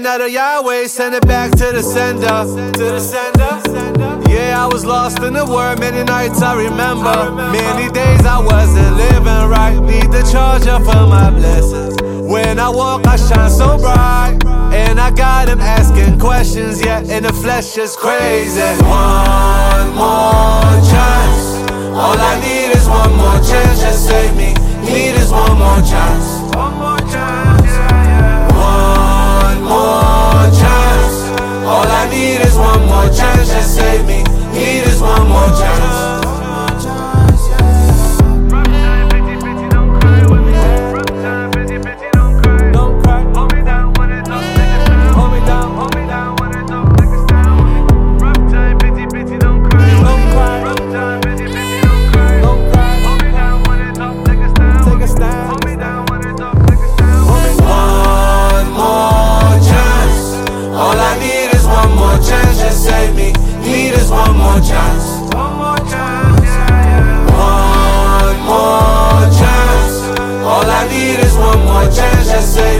out of Yahweh, send it back to the sender. Yeah, I was lost in the world, many nights I remember. Many days I wasn't living right. Need the charger for my blessings. When I walk, I shine so bright. And I got him asking questions, yeah, and the flesh is crazy. One more chance. All I need is one more chance, just save me. Need is one more chance. One more chance, yeah. One more chance. All I need is one more chance, just save me. Need is one more chance. Save me, need is one more chance. One more chance, yeah. One more chance. All I need is one more chance, just save me.